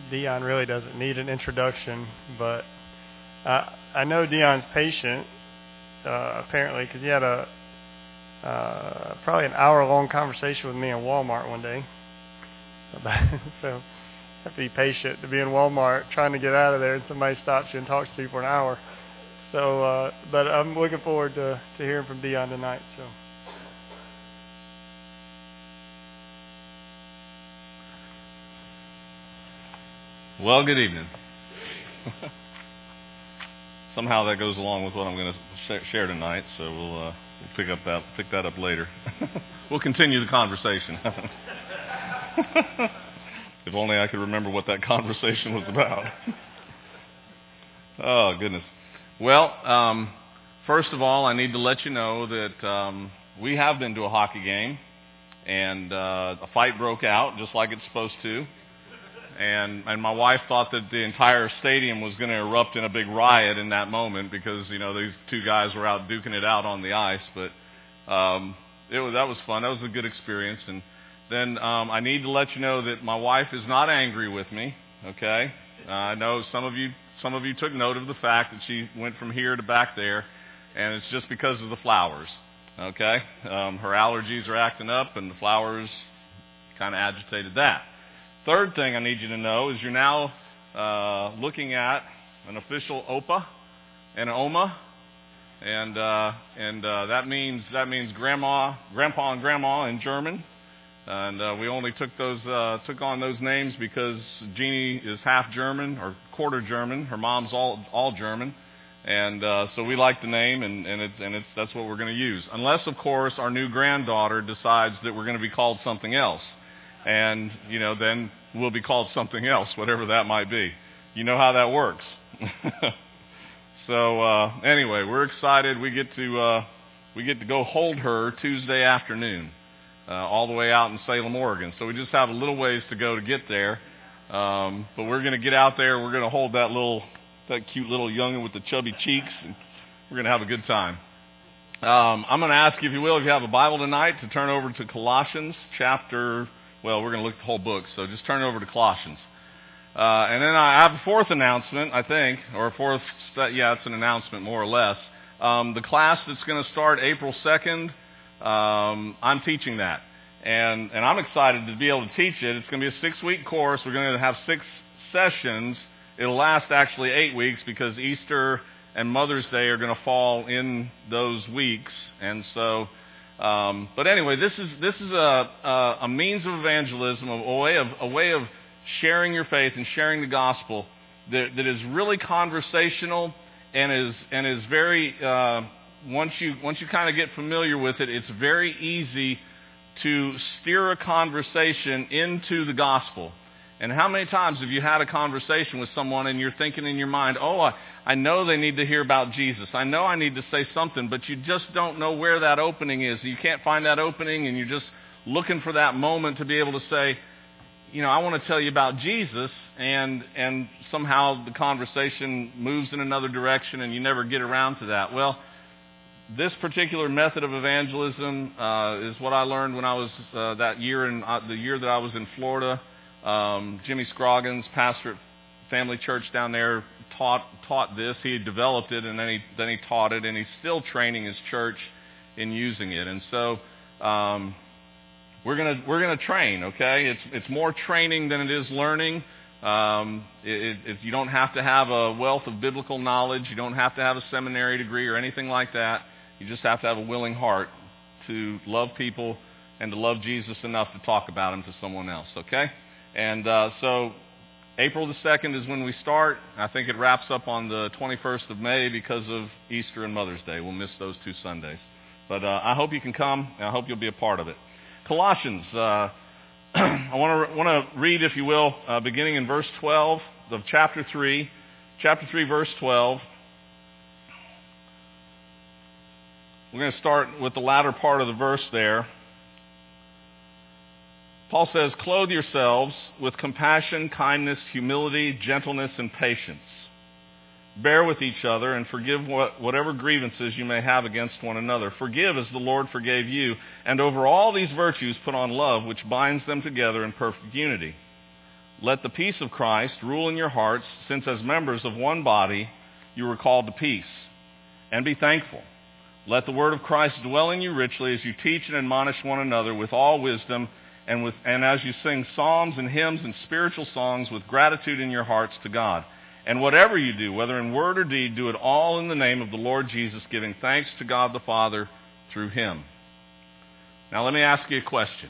Dion really doesn't need an introduction, but I know Dion's patient, apparently, because he had probably an hour-long conversation with me in Walmart one day. So have to be patient to be in Walmart trying to get out of there and somebody stops you and talks to you for an hour. So, but I'm looking forward to hearing from Dion tonight. So. Well, good evening. Somehow that goes along with what I'm going to share tonight, so we'll pick that up later. We'll continue the conversation. If only I could remember what that conversation was about. Oh, goodness. Well, first of all, I need to let you know that we have been to a hockey game, and a fight broke out, just like it's supposed to. And my wife thought that the entire stadium was going to erupt in a big riot in that moment because, these two guys were out duking it out on the ice. But that was fun. That was a good experience. And then I need to let you know that my wife is not angry with me, okay? I know some of you took note of the fact that she went from here to back there, and it's just because of the flowers, okay? Her allergies are acting up, and the flowers kind of agitated that. Third thing I need you to know is you're now looking at an official OPA and an OMA, and that means grandpa and grandma in German. And we only took on those names because Jeannie is half German or quarter German. Her mom's all German, and so we like the name, and that's what we're going to use. Unless, of course, our new granddaughter decides that we're going to be called something else. And, then we'll be called something else, whatever that might be. You know how that works. So, anyway, we're excited. We get to go hold her Tuesday afternoon, all the way out in Salem, Oregon. So we just have a little ways to go to get there. But we're going to get out there. We're going to hold that cute little youngin' with the chubby cheeks, and we're going to have a good time. I'm going to ask you, if you will, if you have a Bible tonight, to turn over to Colossians chapter. Well, we're going to look at the whole book, so just turn over to Colossians. And then I have a fourth announcement, I think, or it's an announcement more or less. The class that's going to start April 2nd, I'm teaching that. And I'm excited to be able to teach it. It's going to be a 6-week course. We're going to have 6 sessions. It'll last actually 8 weeks because Easter and Mother's Day are going to fall in those weeks. And so... but anyway, this is a means of evangelism, a way of sharing your faith and sharing the gospel that is really conversational and is very once you kind of get familiar with it, it's very easy to steer a conversation into the gospel. And how many times have you had a conversation with someone and you're thinking in your mind, I know they need to hear about Jesus. I know I need to say something, but you just don't know where that opening is. You can't find that opening, and you're just looking for that moment to be able to say, I want to tell you about Jesus, and somehow the conversation moves in another direction, and you never get around to that. Well, this particular method of evangelism is what I learned when I was the year that I was in Florida. Jimmy Scroggins, pastor at Family Church down there, taught this. He had developed it, and then he taught it, and he's still training his church in using it. And so we're gonna train. Okay, it's more training than it is learning. You don't have to have a wealth of biblical knowledge. You don't have to have a seminary degree or anything like that. You just have to have a willing heart to love people and to love Jesus enough to talk about him to someone else. Okay. And so April the 2nd is when we start. I think it wraps up on the 21st of May because of Easter and Mother's Day. We'll miss those 2 Sundays. But I hope you can come, and I hope you'll be a part of it. Colossians, I want to read, if you will, beginning in verse 12 of chapter 3. Chapter 3, verse 12. We're going to start with the latter part of the verse there. Paul says, "Clothe yourselves with compassion, kindness, humility, gentleness, and patience. Bear with each other and forgive whatever grievances you may have against one another. Forgive as the Lord forgave you. And over all these virtues put on love, which binds them together in perfect unity. Let the peace of Christ rule in your hearts, since as members of one body you were called to peace. And be thankful. Let the word of Christ dwell in you richly as you teach and admonish one another with all wisdom, and as you sing psalms and hymns and spiritual songs with gratitude in your hearts to God. And whatever you do, whether in word or deed, do it all in the name of the Lord Jesus, giving thanks to God the Father through him. Now let me ask you a question.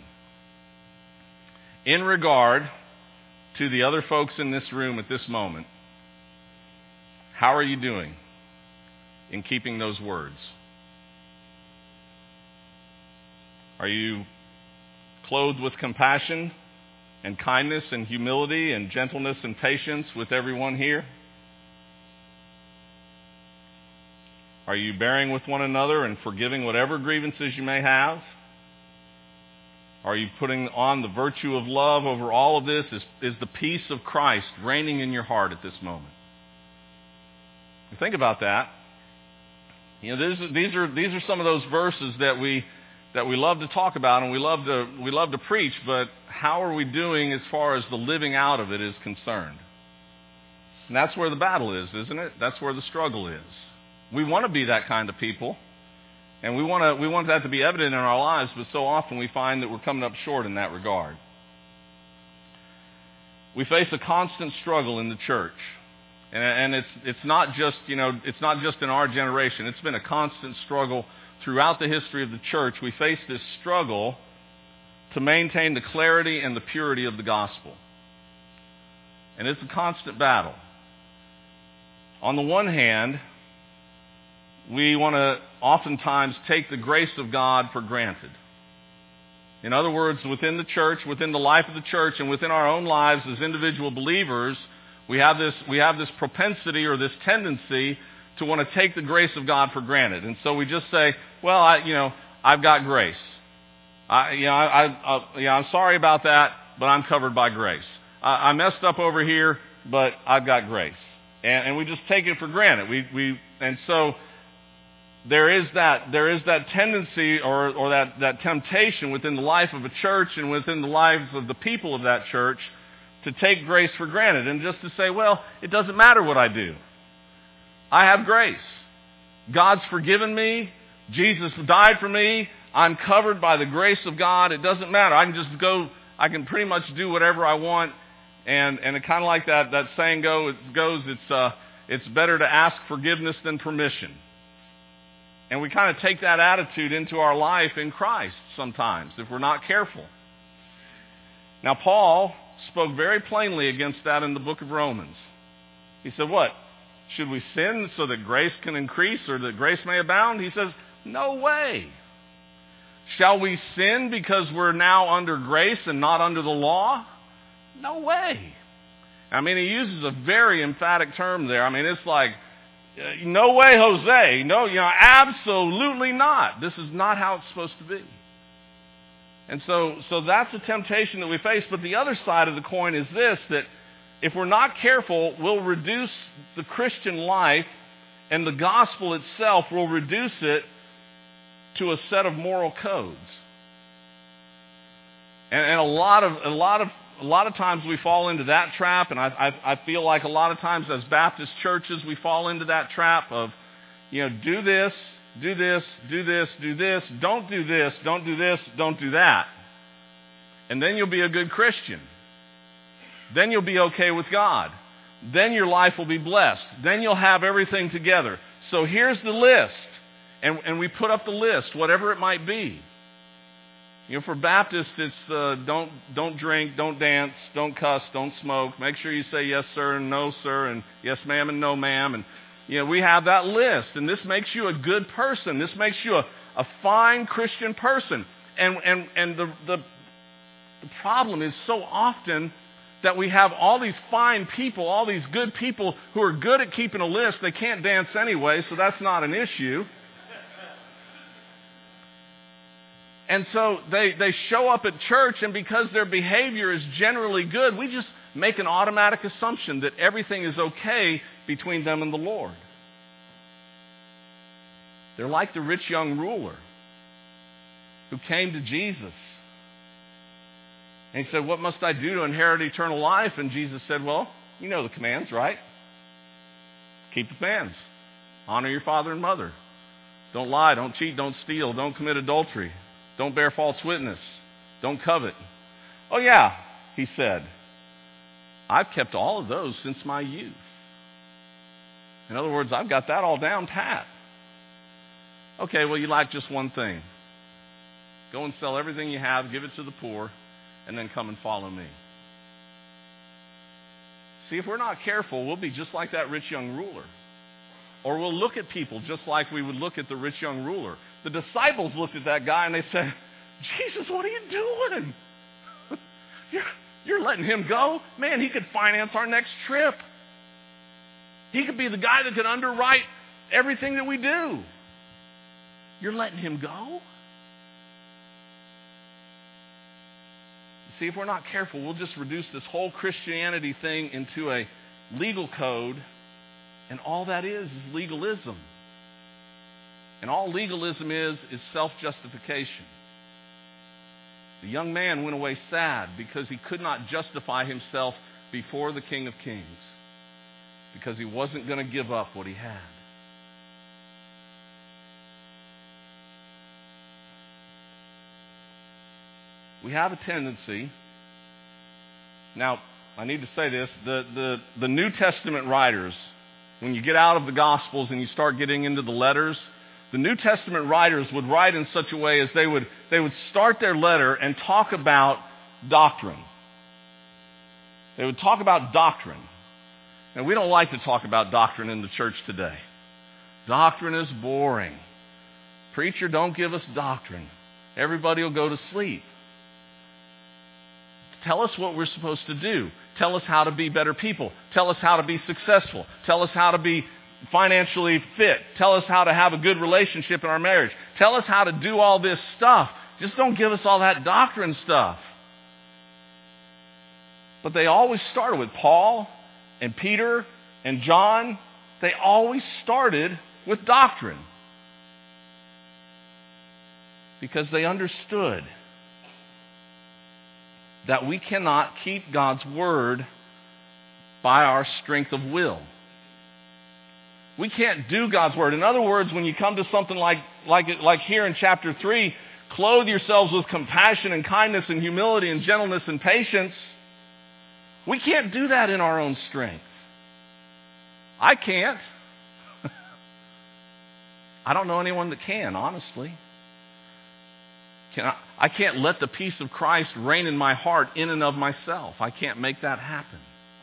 In regard to the other folks in this room at this moment, how are you doing in keeping those words? Are you clothed with compassion and kindness and humility and gentleness and patience with everyone here? Are you bearing with one another and forgiving whatever grievances you may have? Are you putting on the virtue of love over all of this? Is the peace of Christ reigning in your heart at this moment? Think about that. You know, these are some of those verses that we love to talk about and we love to preach, but how are we doing as far as the living out of it is concerned? And that's where the battle is, isn't it? That's where the struggle is. We want to be that kind of people, and we want that to be evident in our lives, but so often we find that we're coming up short in that regard. We face a constant struggle in the church. And it's not just in our generation. It's been a constant struggle throughout the history of the church. We face this struggle to maintain the clarity and the purity of the gospel. And it's a constant battle. On the one hand, we want to oftentimes take the grace of God for granted. In other words, within the church, within the life of the church, and within our own lives as individual believers, we have this propensity or this tendency to want to take the grace of God for granted. And so we just say, well, I've got grace. I'm sorry about that, but I'm covered by grace. I messed up over here, but I've got grace. And we just take it for granted. And so there is that tendency or that temptation within the life of a church and within the lives of the people of that church to take grace for granted and just to say, well, it doesn't matter what I do. I have grace. God's forgiven me. Jesus died for me. I'm covered by the grace of God. It doesn't matter. I can pretty much do whatever I want. And it kind of like that saying goes, it's better to ask forgiveness than permission. And we kind of take that attitude into our life in Christ sometimes if we're not careful. Now, Paul spoke very plainly against that in the book of Romans. He said, what? Should we sin so that grace can increase or that grace may abound? He says, no way. Shall we sin because we're now under grace and not under the law? No way. I mean, he uses a very emphatic term there. I mean, it's like, no way, Jose. No, absolutely not. This is not how it's supposed to be. And so that's a temptation that we face. But the other side of the coin is this, that if we're not careful, we'll reduce the Christian life and the gospel itself will reduce it to a set of moral codes. And a lot of times we fall into that trap, and I feel like a lot of times as Baptist churches we fall into that trap of, do this, do this, do this, do this, don't do this, don't do this, don't do that. And then you'll be a good Christian. Then you'll be okay with God. Then your life will be blessed. Then you'll have everything together. So here's the list. And we put up the list, whatever it might be. For Baptists, it's don't drink, don't dance, don't cuss, don't smoke. Make sure you say yes, sir, and no, sir, and yes, ma'am, and no, ma'am. And we have that list, and this makes you a good person. This makes you a fine Christian person. And the problem is so often that we have all these fine people, all these good people who are good at keeping a list. They can't dance anyway, so that's not an issue. And so they show up at church, and because their behavior is generally good, we just make an automatic assumption that everything is okay between them and the Lord. They're like the rich young ruler who came to Jesus. And he said, what must I do to inherit eternal life? And Jesus said, well, you know the commands, right? Keep the commands. Honor your father and mother. Don't lie, don't cheat, don't steal, don't commit adultery. Don't bear false witness. Don't covet. Oh yeah, he said, I've kept all of those since my youth. In other words, I've got that all down pat. Okay, well, you lack just one thing. Go and sell everything you have, give it to the poor, and then come and follow me. See, if we're not careful, we'll be just like that rich young ruler. Or we'll look at people just like we would look at the rich young ruler. The disciples looked at that guy and they said, Jesus, what are you doing? You're letting him go? Man, he could finance our next trip. He could be the guy that could underwrite everything that we do. You're letting him go? See, if we're not careful, we'll just reduce this whole Christianity thing into a legal code, and all that is legalism. And all legalism is self-justification. The young man went away sad because he could not justify himself before the King of Kings, because he wasn't going to give up what he had. We have a tendency, now I need to say this, the New Testament writers, when you get out of the Gospels and you start getting into the letters, the New Testament writers would write in such a way as they would start their letter and talk about doctrine. They would talk about doctrine. And we don't like to talk about doctrine in the church today. Doctrine is boring. Preacher, don't give us doctrine. Everybody will go to sleep. Tell us what we're supposed to do. Tell us how to be better people. Tell us how to be successful. Tell us how to be financially fit. Tell us how to have a good relationship in our marriage. Tell us how to do all this stuff. Just don't give us all that doctrine stuff. But they always started with Paul and Peter and John. They always started with doctrine, because they understood that we cannot keep God's word by our strength of will. We can't do God's word. In other words, when you come to something like here in chapter 3, clothe yourselves with compassion and kindness and humility and gentleness and patience. We can't do that in our own strength. I can't. I don't know anyone that can, honestly. I can't let the peace of Christ reign in my heart in and of myself. I can't make that happen.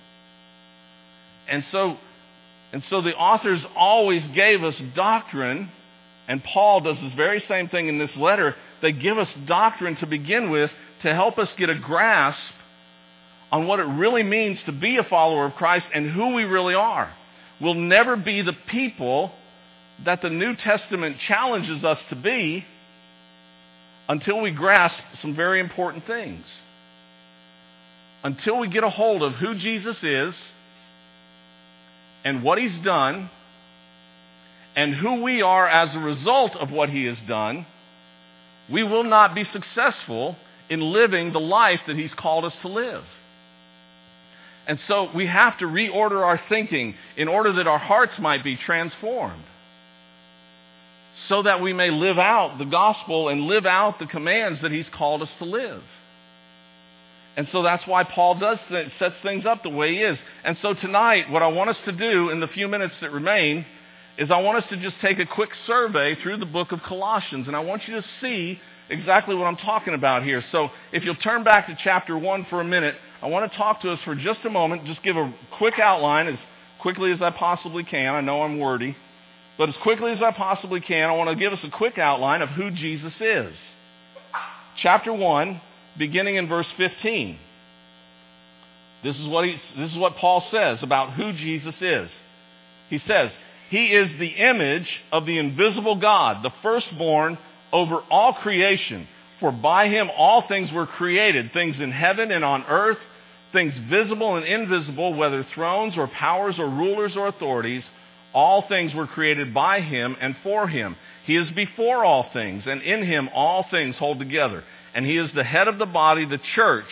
And so the authors always gave us doctrine, and Paul does this very same thing in this letter. They give us doctrine to begin with to help us get a grasp on what it really means to be a follower of Christ and who we really are. We'll never be the people that the New Testament challenges us to be until we grasp some very important things. Until we get a hold of who Jesus is and what he's done and who we are as a result of what he has done, we will not be successful in living the life that he's called us to live. And so we have to reorder our thinking in order that our hearts might be transformed, so that we may live out the gospel and live out the commands that he's called us to live. And so that's why Paul sets things up the way he is. And so tonight, what I want us to do in the few minutes that remain is I want us to just take a quick survey through the book of Colossians. And I want you to see exactly what I'm talking about here. So if you'll turn back to chapter 1 for a minute, I want to talk to us for just a moment, just give a quick outline as quickly as I possibly can. I know I'm wordy. But as quickly as I possibly can, I want to give us a quick outline of who Jesus is. Chapter 1, beginning in verse 15. This is what Paul says about who Jesus is. He says, he is the image of the invisible God, the firstborn over all creation. For by him all things were created, things in heaven and on earth, things visible and invisible, whether thrones or powers or rulers or authorities. All things were created by him and for him. He is before all things, and in him all things hold together. And he is the head of the body, the church.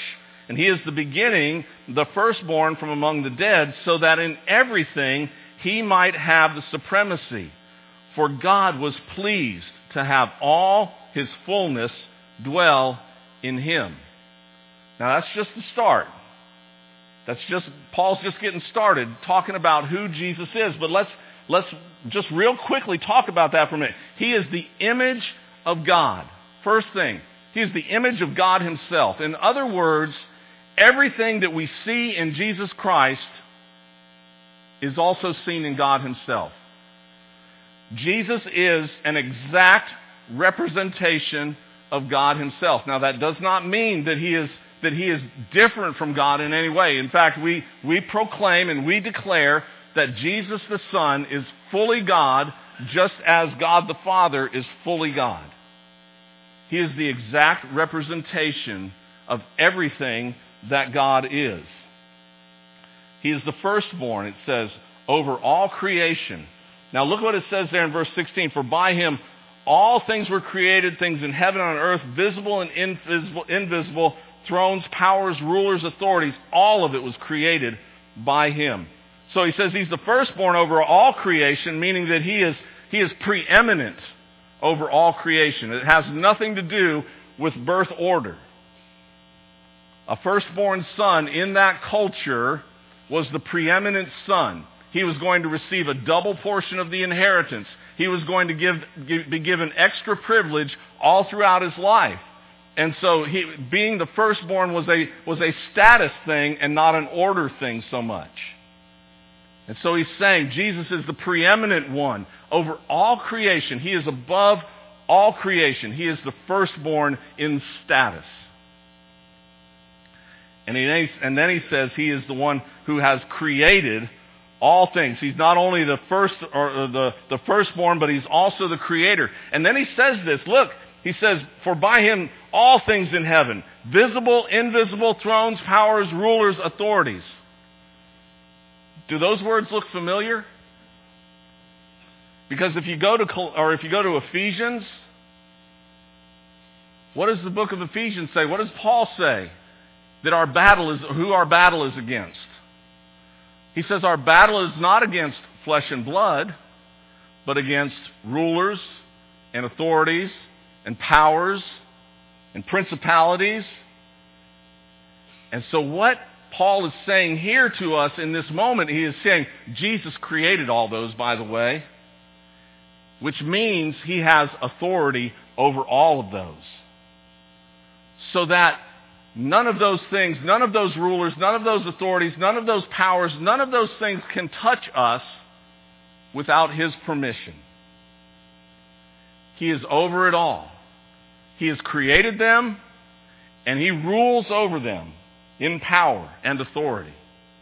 And he is the beginning, the firstborn from among the dead, so that in everything he might have the supremacy. For God was pleased to have all his fullness dwell in him. Now that's just the start. Paul's just getting started talking about who Jesus is. But let's just real quickly talk about that for a minute. He is the image of God. First thing, he is the image of God himself. In other words, everything that we see in Jesus Christ is also seen in God himself. Jesus is an exact representation of God himself. Now that does not mean that he is different from God in any way. In fact, we proclaim and we declare that Jesus the Son is fully God, just as God the Father is fully God. He is the exact representation of everything that God is. He is the firstborn, it says, over all creation. Now look what it says there in verse 16. For by him all things were created, things in heaven and on earth, visible and invisible, thrones, powers, rulers, authorities. All of it was created by him. So he says he's the firstborn over all creation, meaning that he is preeminent over all creation. It has nothing to do with birth order. A firstborn son in that culture was the preeminent son. He was going to receive a double portion of the inheritance. He was going to be given extra privilege all throughout his life. And so being the firstborn was a status thing and not an order thing so much. And so he's saying Jesus is the preeminent one over all creation. He is above all creation. He is the firstborn in status. And then he says he is the one who has created all things. He's not only the first or the firstborn, but he's also the creator. And then he says this, look, he says, for by him all things in heaven, visible, invisible, thrones, powers, rulers, authorities. Do those words look familiar? Because if you go to Ephesians, what does the book of Ephesians say? What does Paul say? That who our battle is against. He says our battle is not against flesh and blood, but against rulers and authorities and powers and principalities. And so what Paul is saying here to us in this moment, he is saying Jesus created all those, by the way, which means he has authority over all of those. So that none of those things, none of those rulers, none of those authorities, none of those powers, none of those things can touch us without his permission. He is over it all. He has created them, and he rules over them in power and authority.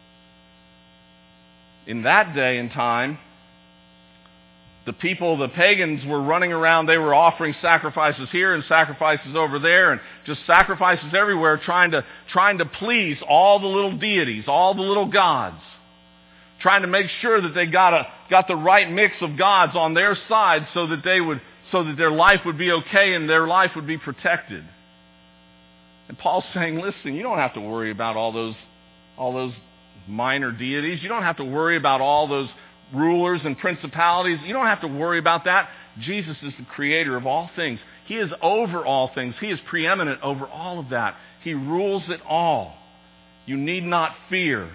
In that day and time, the pagans were running around, they were offering sacrifices here and sacrifices over there and just sacrifices everywhere trying to please all the little deities, all the little gods. Trying to make sure that they got the right mix of gods on their side so that their life would be okay and their life would be protected. And Paul's saying, listen, you don't have to worry about all those minor deities. You don't have to worry about all those rulers and principalities. You don't have to worry about that. Jesus is the creator of all things. He is over all things. He is preeminent over all of that. He rules it all. You need not fear.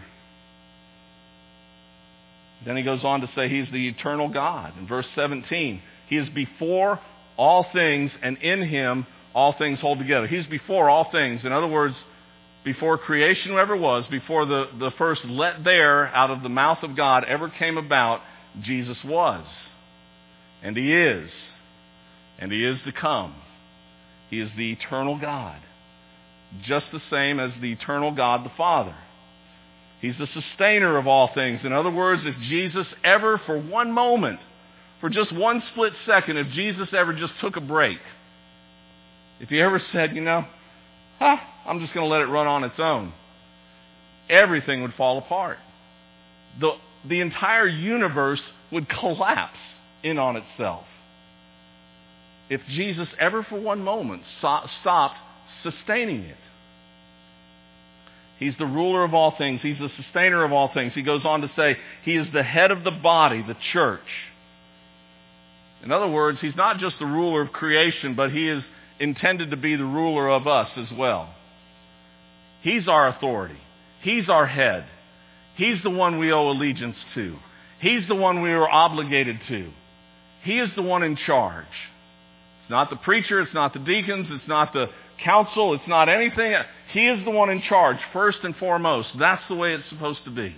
Then he goes on to say he's the eternal God. In verse 17, he is before all things, and in him all things hold together. He's before all things. In other words, before creation ever was, before the first let there out of the mouth of God ever came about, Jesus was. And he is. And he is to come. He is the eternal God. Just the same as the eternal God the Father. He's the sustainer of all things. In other words, if Jesus ever for one moment, for just one split second, if Jesus ever just took a break, if he ever said, I'm just going to let it run on its own, everything would fall apart. The entire universe would collapse in on itself. If Jesus ever for one moment stopped sustaining it. He's the ruler of all things. He's the sustainer of all things. He goes on to say, He is the head of the body, the church. In other words, He's not just the ruler of creation, but He is intended to be the ruler of us as well. He's our authority. He's our head. He's the one we owe allegiance to. He's the one we are obligated to. He is the one in charge. It's not the preacher, it's not the deacons, it's not the council, it's not anything. He is the one in charge, first and foremost. That's the way it's supposed to be.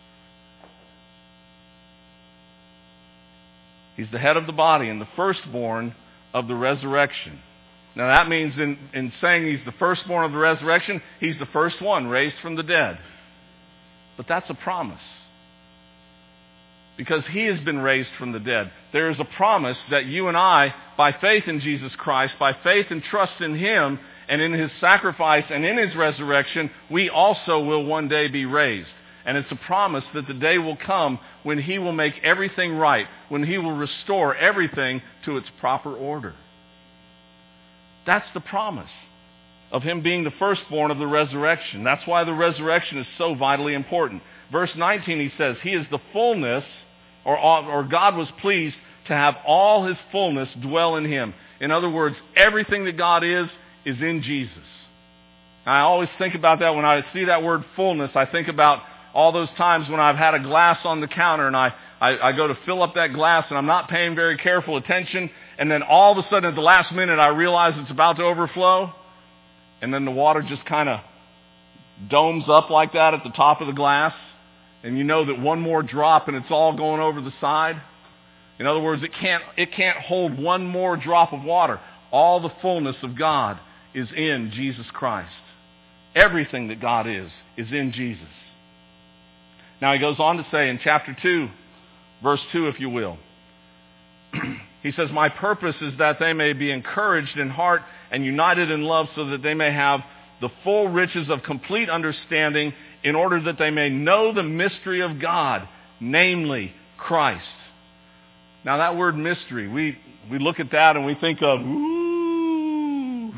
He's the head of the body and the firstborn of the resurrection. Now that means in saying He's the firstborn of the resurrection, He's the first one raised from the dead. But that's a promise. Because He has been raised from the dead. There is a promise that you and I, by faith in Jesus Christ, by faith and trust in Him, and in His sacrifice and in His resurrection, we also will one day be raised. And it's a promise that the day will come when He will make everything right, when He will restore everything to its proper order. That's the promise of Him being the firstborn of the resurrection. That's why the resurrection is so vitally important. Verse 19, He says, He is the fullness, or God was pleased to have all His fullness dwell in Him. In other words, everything that God is in Jesus. I always think about that when I see that word fullness. I think about all those times when I've had a glass on the counter and I go to fill up that glass and I'm not paying very careful attention, and then all of a sudden at the last minute I realize it's about to overflow, and then the water just kind of domes up like that at the top of the glass, and you know that one more drop and it's all going over the side. In other words, it can't hold one more drop of water. All the fullness of God is in Jesus Christ. Everything that God is in Jesus. Now He goes on to say in chapter 2, verse 2, if you will. He says, My purpose is that they may be encouraged in heart and united in love, so that they may have the full riches of complete understanding, in order that they may know the mystery of God, namely Christ. Now that word mystery, we look at that and we think of, ooh,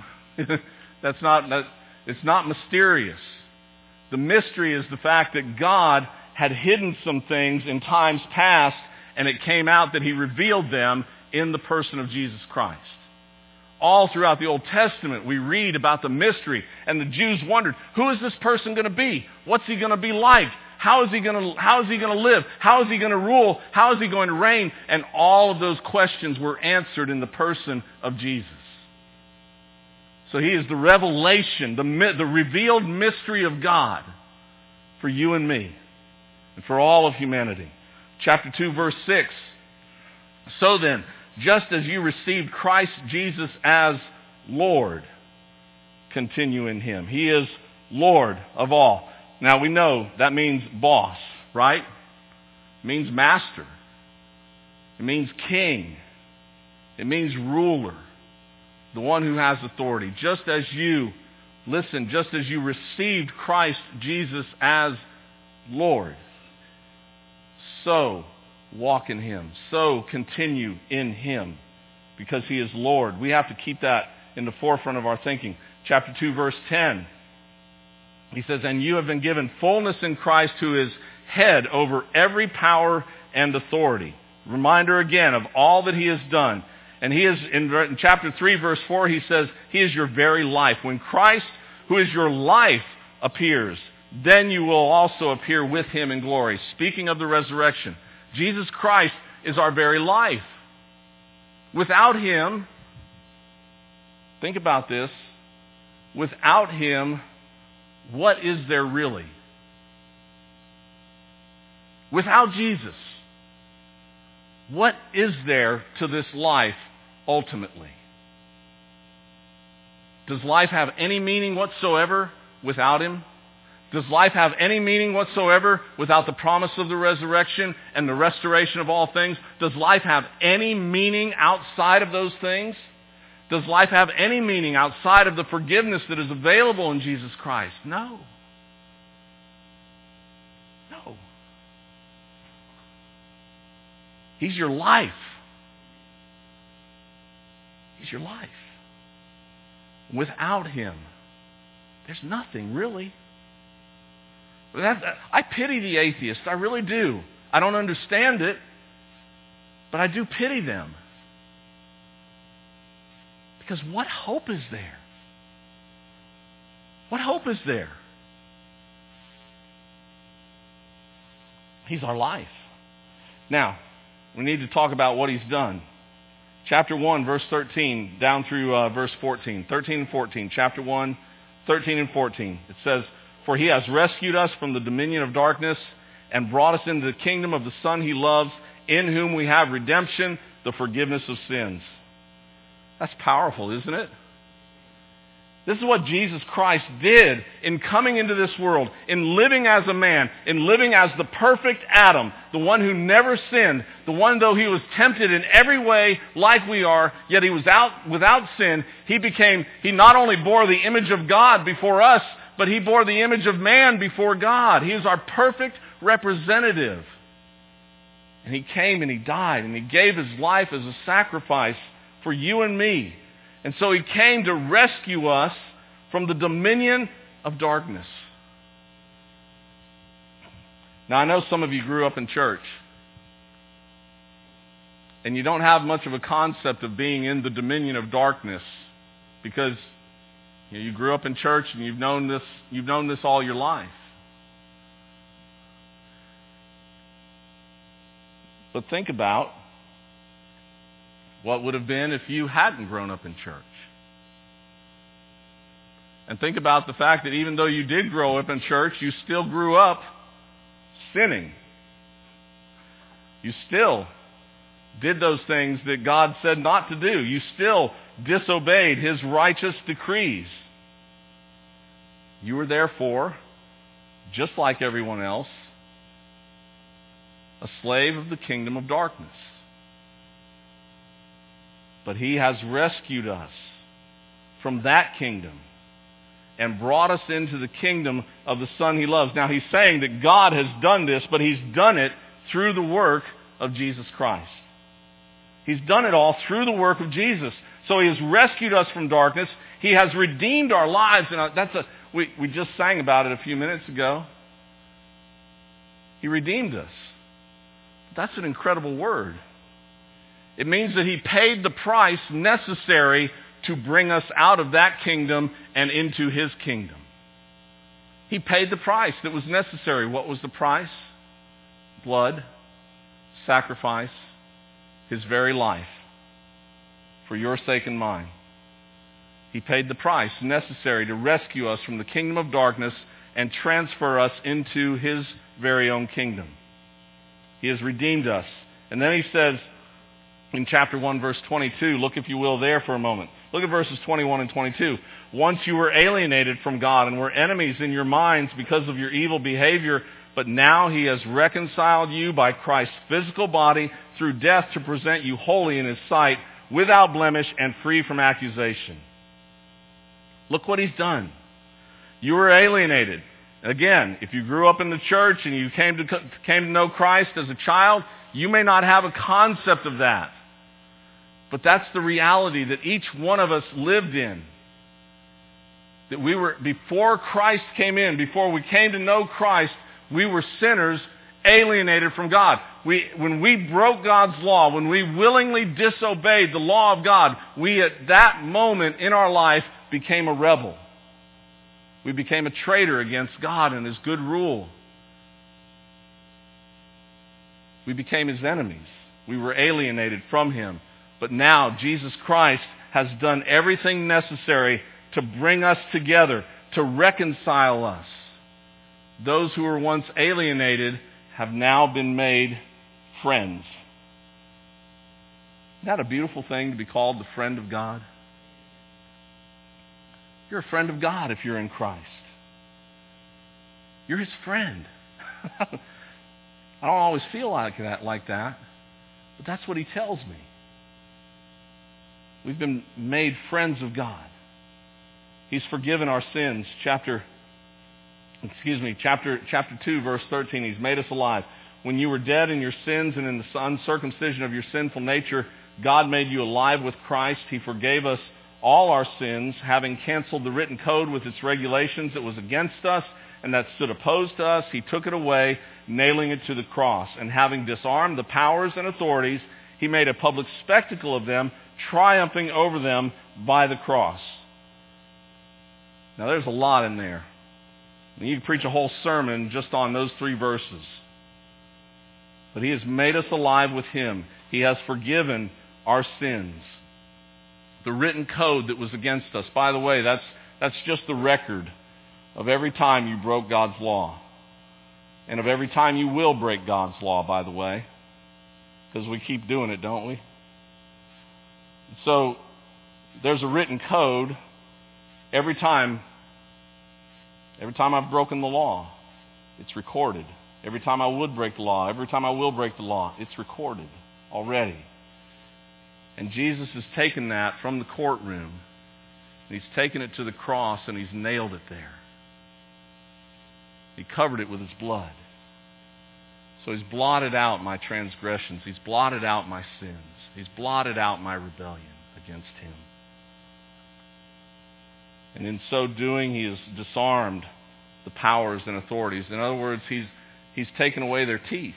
it's not mysterious. The mystery is the fact that God had hidden some things in times past, and it came out that He revealed them in the person of Jesus Christ. All throughout the Old Testament, we read about the mystery, and the Jews wondered, who is this person going to be? What's he going to be like? How is he going to live? How is he going to rule? How is he going to reign? And all of those questions were answered in the person of Jesus. So He is the revelation, the revealed mystery of God for you and me, and for all of humanity. Chapter 2, verse 6. So then, just as you received Christ Jesus as Lord, continue in Him. He is Lord of all. Now we know that means boss, right? It means master. It means king. It means ruler. The one who has authority. Just as you received Christ Jesus as Lord, so walk in Him. So continue in Him, because He is Lord. We have to keep that in the forefront of our thinking. Chapter 2, verse 10. He says, And you have been given fullness in Christ, who is head over every power and authority. Reminder again of all that He has done. And He is, in chapter 3, verse 4, He says, He is your very life. When Christ, who is your life, appears, then you will also appear with Him in glory. Speaking of the resurrection, Jesus Christ is our very life. Without Him, think about this, without Him, what is there really? Without Jesus, what is there to this life ultimately? Does life have any meaning whatsoever without Him? Does life have any meaning whatsoever without the promise of the resurrection and the restoration of all things? Does life have any meaning outside of those things? Does life have any meaning outside of the forgiveness that is available in Jesus Christ? No. No. He's your life. He's your life. Without Him, there's nothing really. I pity the atheists. I really do. I don't understand it, but I do pity them. Because what hope is there? What hope is there? He's our life. Now, we need to talk about what he's done. Chapter 1, verse 13, down through verse 14. 13 and 14. Chapter 1, 13 and 14. It says, "For he has rescued us from the dominion of darkness and brought us into the kingdom of the Son he loves, in whom we have redemption, the forgiveness of sins." That's powerful, isn't it? This is what Jesus Christ did in coming into this world, in living as a man, in living as the perfect Adam, the one who never sinned, the one, though he was tempted in every way like we are, yet he was without sin. He not only bore the image of God before us, but he bore the image of man before God. He is our perfect representative. And he came and he died and he gave his life as a sacrifice for you and me. And so he came to rescue us from the dominion of darkness. Now I know some of you grew up in church, and you don't have much of a concept of being in the dominion of darkness because you grew up in church and you've known this all your life. But think about what would have been if you hadn't grown up in church. And think about the fact that even though you did grow up in church, you still grew up sinning. You still did those things that God said not to do. You still disobeyed his righteous decrees. You were therefore, just like everyone else, a slave of the kingdom of darkness. But he has rescued us from that kingdom and brought us into the kingdom of the Son he loves. Now he's saying that God has done this, but he's done it through the work of Jesus Christ. He's done it all through the work of Jesus. So he has rescued us from darkness. He has redeemed our lives. And we just sang about it a few minutes ago. He redeemed us. That's an incredible word. It means that he paid the price necessary to bring us out of that kingdom and into his kingdom. He paid the price that was necessary. What was the price? Blood, sacrifice, his very life for your sake and mine. He paid the price necessary to rescue us from the kingdom of darkness and transfer us into his very own kingdom. He has redeemed us. And then he says in chapter 1, verse 22, look if you will there for a moment. Look at verses 21 and 22. Once you were alienated from God and were enemies in your minds because of your evil behavior, but now he has reconciled you by Christ's physical body through death to present you holy in his sight, without blemish and free from accusation. Look what he's done. You were alienated. Again, if you grew up in the church and you came to know Christ as a child, you may not have a concept of that. But that's the reality that each one of us lived in. That we were, before Christ came in, before we came to know Christ, we were sinners alienated from God. When we broke God's law, when we willingly disobeyed the law of God, we at that moment in our life became a rebel. We became a traitor against God and his good rule. We became his enemies. We were alienated from him. But now Jesus Christ has done everything necessary to bring us together, to reconcile us. Those who were once alienated have now been made friends. Isn't that a beautiful thing to be called the friend of God? You're a friend of God if you're in Christ. You're his friend. I don't always feel like that, but that's what he tells me. We've been made friends of God. He's forgiven our sins. Chapter 2, verse 13, he's made us alive. When you were dead in your sins and in the uncircumcision of your sinful nature, God made you alive with Christ. He forgave us all our sins, having canceled the written code with its regulations that was against us and that stood opposed to us, he took it away, nailing it to the cross. And having disarmed the powers and authorities, he made a public spectacle of them, triumphing over them by the cross. Now there's a lot in there. You can preach a whole sermon just on those 3 verses. But he has made us alive with him. He has forgiven our sins. The written code that was against us. By the way, that's just the record of every time you broke God's law. And of every time you will break God's law, by the way. Because we keep doing it, don't we? So, there's a written code every time I've broken the law. It's recorded. Every time I would break the law, every time I will break the law, it's recorded already. And Jesus has taken that from the courtroom, and he's taken it to the cross, and he's nailed it there. He covered it with his blood. So he's blotted out my transgressions. He's blotted out my sins. He's blotted out my rebellion against him. And in so doing, he has disarmed the powers and authorities. In other words, he's taken away their teeth.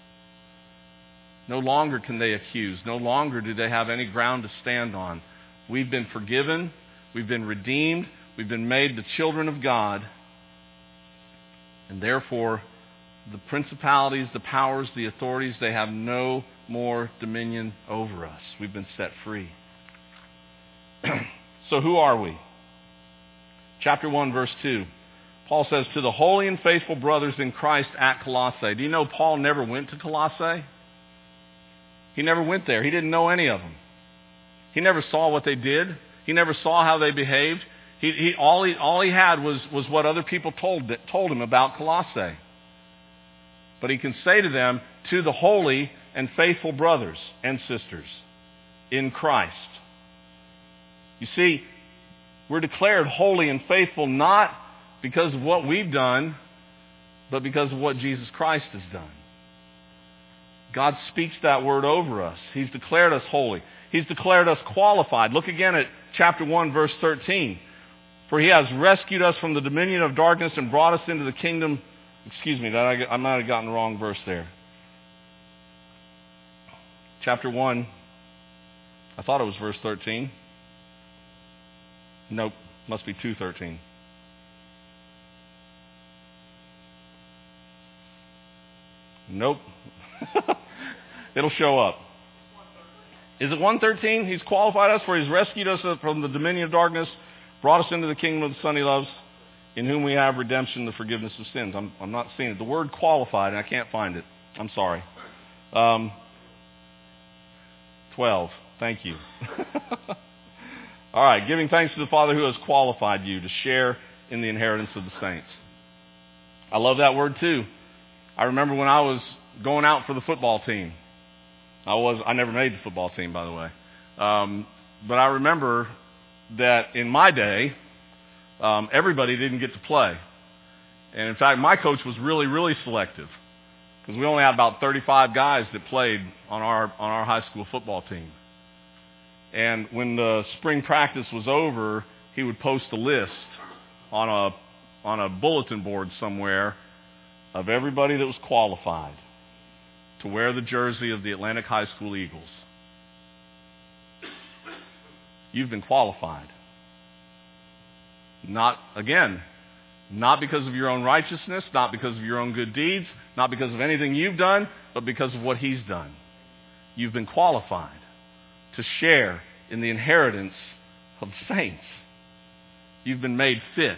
No longer can they accuse. No longer do they have any ground to stand on. We've been forgiven. We've been redeemed. We've been made the children of God. And therefore, the principalities, the powers, the authorities, they have no more dominion over us. We've been set free. So who are we? Chapter 1, verse 2. Paul says, to the holy and faithful brothers in Christ at Colossae. Do you know Paul never went to Colossae? He never went there. He didn't know any of them. He never saw what they did. He never saw how they behaved. All he had was what other people told him about Colossae. But he can say to them, to the holy and faithful brothers and sisters in Christ. You see, we're declared holy and faithful not because of what we've done, but because of what Jesus Christ has done. God speaks that word over us. He's declared us holy. He's declared us qualified. Look again at chapter 1, verse 13. For he has rescued us from the dominion of darkness and brought us into the kingdom. Excuse me, I might have gotten the wrong verse there. Chapter 1, I thought it was verse 13. Nope, must be 2:13. Nope. It'll show up. Is it 1:13? He's qualified us, for he's rescued us from the dominion of darkness, brought us into the kingdom of the Son he loves, in whom we have redemption, the forgiveness of sins. I'm not seeing it. The word qualified, and I can't find it. I'm sorry. 12. Thank you. All right. Giving thanks to the Father who has qualified you to share in the inheritance of the saints. I love that word too. I remember when I was going out for the football team. I never made the football team, by the way. But I remember that in my day, everybody didn't get to play. And in fact, my coach was really, really selective, because we only had about 35 guys that played on our high school football team. And when the spring practice was over, he would post a list on a bulletin board somewhere of everybody that was qualified to wear the jersey of the Atlantic High School Eagles. You've been qualified. Not because of your own righteousness, not because of your own good deeds, not because of anything you've done, but because of what he's done. You've been qualified to share in the inheritance of the saints. You've been made fit,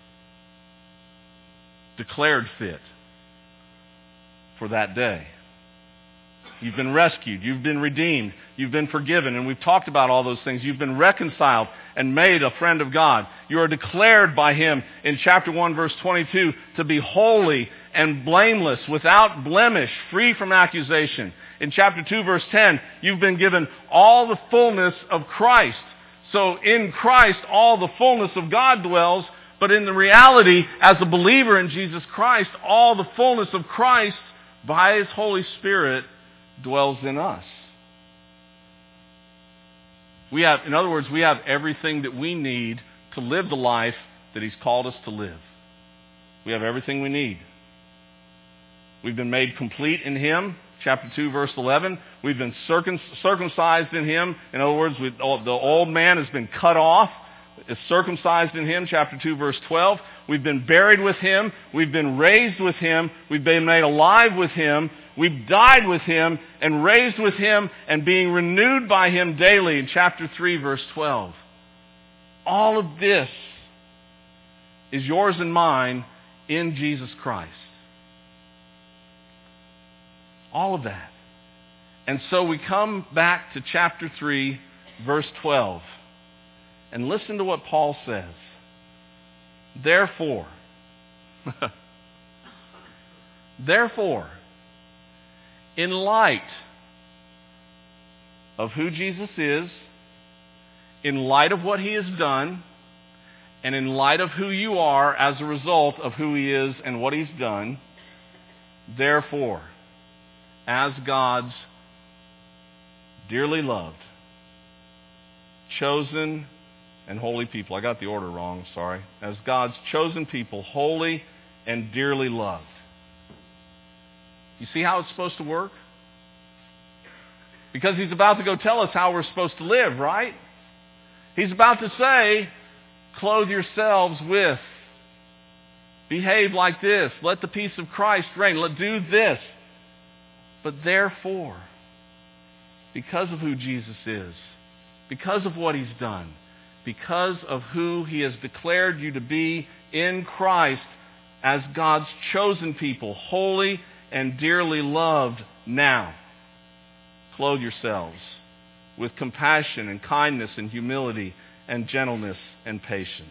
declared fit for that day. You've been rescued. You've been redeemed. You've been forgiven. And we've talked about all those things. You've been reconciled and made a friend of God. You are declared by him in chapter 1, verse 22, to be holy and blameless, without blemish, free from accusation. In chapter 2, verse 10, you've been given all the fullness of Christ. So in Christ, all the fullness of God dwells. But in the reality, as a believer in Jesus Christ, all the fullness of Christ, by his Holy Spirit, dwells in us. In other words, we have everything that we need to live the life that he's called us to live. we have everything we need. We've been made complete in Him, chapter 2, verse 11. We've been circumcised in Him. In other words, the old man has been cut off. Is circumcised in Him, chapter 2, verse 12. We've been buried with Him. We've been raised with Him. We've been made alive with Him. We've died with Him and raised with Him and being renewed by Him daily in chapter 3, verse 12. All of this is yours and mine in Jesus Christ. All of that. And so we come back to chapter 3, verse 12. And listen to what Paul says. Therefore, in light of who Jesus is, in light of what He has done, and in light of who you are as a result of who He is and what He's done, therefore, as God's dearly loved, chosen, and holy people. I got the order wrong, sorry. As God's chosen people, holy and dearly loved. You see how it's supposed to work? Because He's about to go tell us how we're supposed to live, right? He's about to say, clothe yourselves with, behave like this, let the peace of Christ reign, do this. But therefore, because of who Jesus is, because of what He's done, because of who He has declared you to be in Christ as God's chosen people, holy and dearly loved now, clothe yourselves with compassion and kindness and humility and gentleness and patience.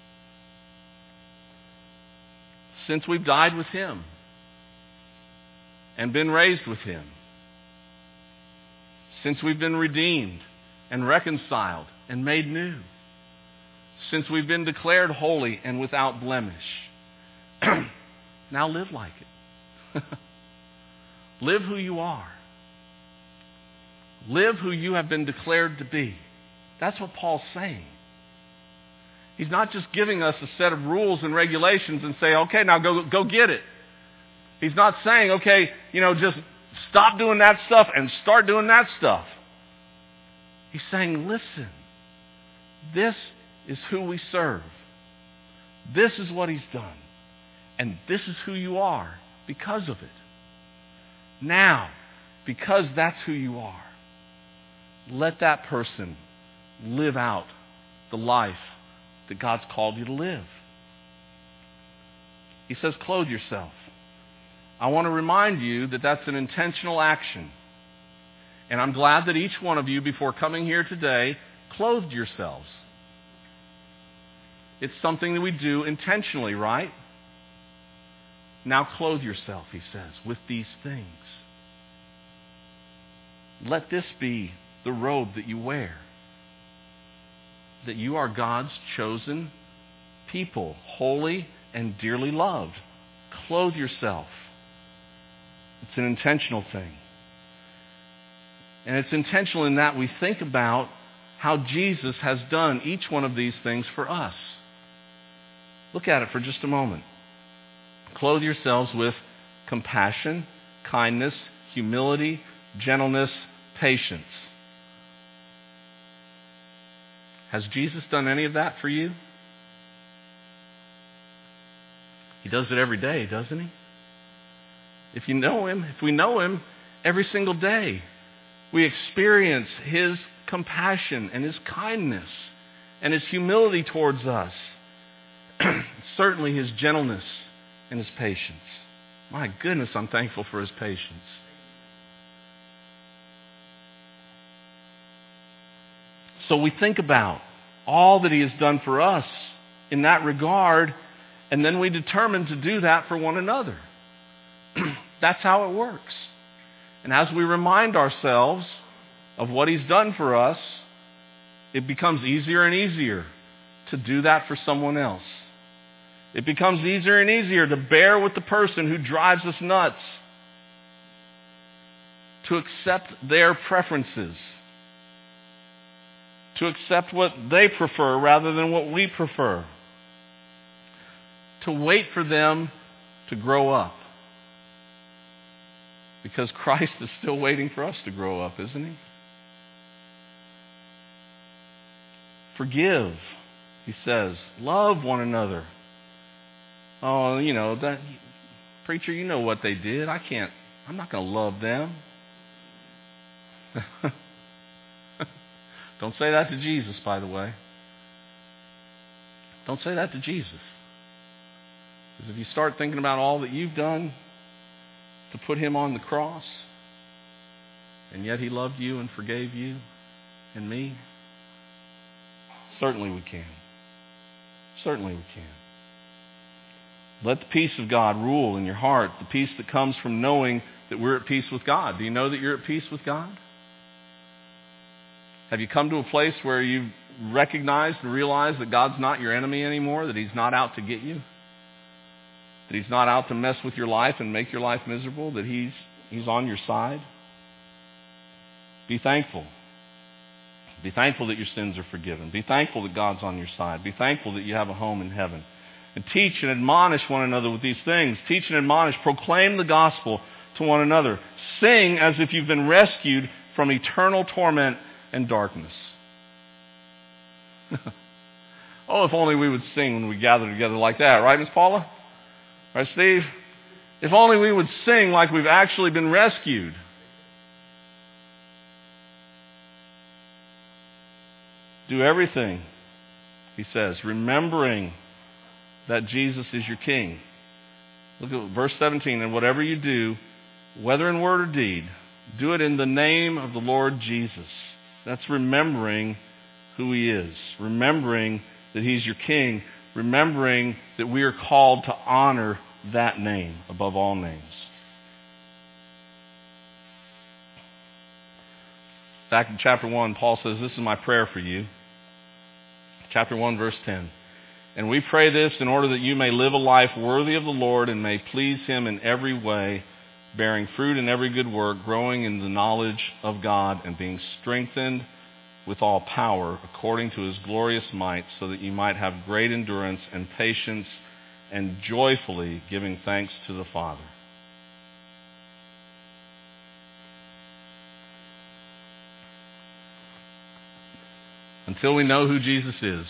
Since we've died with Him and been raised with Him, since we've been redeemed and reconciled and made new, since we've been declared holy and without blemish, now live like it. Live who you are. Live who you have been declared to be. That's what Paul's saying. He's not just giving us a set of rules and regulations and say, okay, now go get it. He's not saying, okay, just stop doing that stuff and start doing that stuff. He's saying, listen, this is who we serve. This is what He's done. And this is who you are because of it. Now, because that's who you are, let that person live out the life that God's called you to live. He says, clothe yourself. I want to remind you that that's an intentional action. And I'm glad that each one of you, before coming here today, clothed yourselves. It's something that we do intentionally, right? Now clothe yourself, he says, with these things. Let this be the robe that you wear. That you are God's chosen people, holy and dearly loved. Clothe yourself. It's an intentional thing. And it's intentional in that we think about how Jesus has done each one of these things for us. Look at it for just a moment. Clothe yourselves with compassion, kindness, humility, gentleness, patience. Has Jesus done any of that for you? He does it every day, doesn't He? If we know Him every single day, we experience His compassion and His kindness and His humility towards us. Certainly His gentleness and His patience. My goodness, I'm thankful for His patience. So we think about all that He has done for us in that regard, and then we determine to do that for one another. That's how it works. And as we remind ourselves of what He's done for us, it becomes easier and easier to do that for someone else. It becomes easier and easier to bear with the person who drives us nuts, to accept their preferences, to accept what they prefer rather than what we prefer, to wait for them to grow up. Because Christ is still waiting for us to grow up, isn't he? Forgive, he says. Love one another. Oh, that preacher, you know what they did. I'm not going to love them. Don't say that to Jesus, by the way. Don't say that to Jesus. Because if you start thinking about all that you've done to put him on the cross, and yet he loved you and forgave you and me, certainly we can. Certainly we can. Let the peace of God rule in your heart, the peace that comes from knowing that we're at peace with God. Do you know that you're at peace with God? Have you come to a place where you've recognized and realized that God's not your enemy anymore, that he's not out to get you, that he's not out to mess with your life and make your life miserable, that he's on your side? Be thankful. Be thankful that your sins are forgiven. Be thankful that God's on your side. Be thankful that you have a home in heaven. And teach and admonish one another with these things. Teach and admonish. Proclaim the gospel to one another. Sing as if you've been rescued from eternal torment and darkness. Oh, if only we would sing when we gather together like that. Right, Miss Paula? Right, Steve? If only we would sing like we've actually been rescued. Do everything, he says, remembering that Jesus is your King. Look at verse 17. And whatever you do, whether in word or deed, do it in the name of the Lord Jesus. That's remembering who he is. Remembering that he's your King. Remembering that we are called to honor that name above all names. Back in chapter 1, Paul says, this is my prayer for you. Chapter 1, verse 10. And we pray this in order that you may live a life worthy of the Lord and may please him in every way, bearing fruit in every good work, growing in the knowledge of God, and being strengthened with all power according to his glorious might, so that you might have great endurance and patience, and joyfully giving thanks to the Father. Until we know who Jesus is,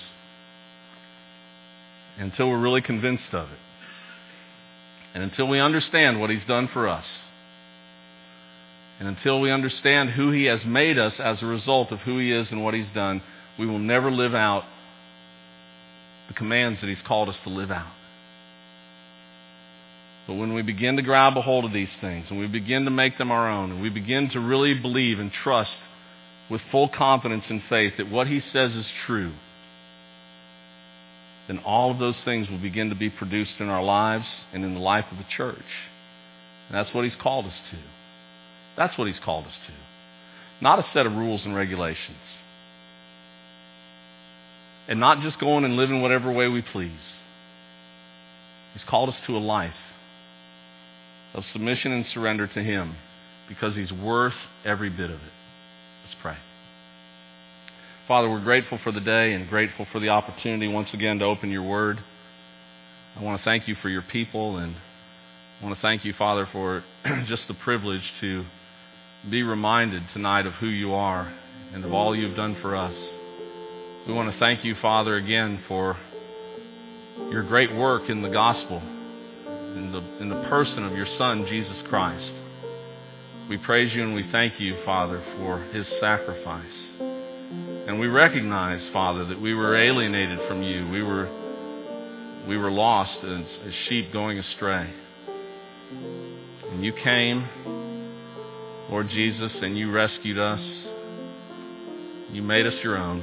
until we're really convinced of it, and until we understand what he's done for us, and until we understand who he has made us as a result of who he is and what he's done, we will never live out the commands that he's called us to live out. But when we begin to grab a hold of these things, and we begin to make them our own, and we begin to really believe and trust with full confidence and faith that what he says is true, then all of those things will begin to be produced in our lives and in the life of the church. And that's what he's called us to. That's what he's called us to. Not a set of rules and regulations. And not just going and living whatever way we please. He's called us to a life of submission and surrender to him, because he's worth every bit of it. Let's pray. Father, we're grateful for the day and grateful for the opportunity once again to open your word. I want to thank you for your people, and I want to thank you, Father, for just the privilege to be reminded tonight of who you are and of all you've done for us. We want to thank you, Father, again for your great work in the gospel, in the person of your Son, Jesus Christ. We praise you and we thank you, Father, for his sacrifice. And we recognize, Father, that we were alienated from you. We were lost as sheep going astray. And you came, Lord Jesus, and you rescued us. You made us your own.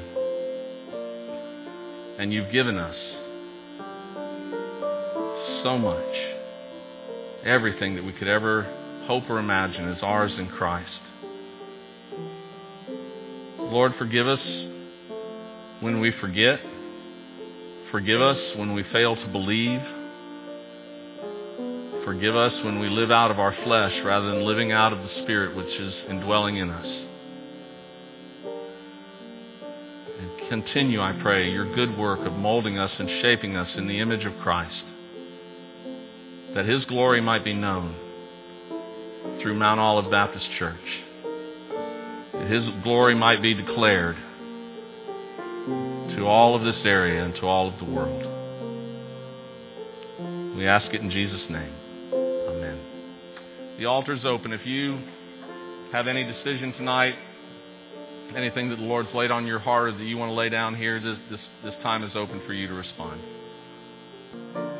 And you've given us so much. Everything that we could ever hope or imagine is ours in Christ. Lord, forgive us when we forget. Forgive us when we fail to believe. Forgive us when we live out of our flesh rather than living out of the Spirit which is indwelling in us. And continue, I pray, your good work of molding us and shaping us in the image of Christ. that His glory might be known through Mount Olive Baptist Church. That His glory might be declared to all of this area and to all of the world. We ask it in Jesus' name. Amen. The altar's open. If you have any decision tonight, anything that the Lord's laid on your heart or that you want to lay down here, this time is open for you to respond.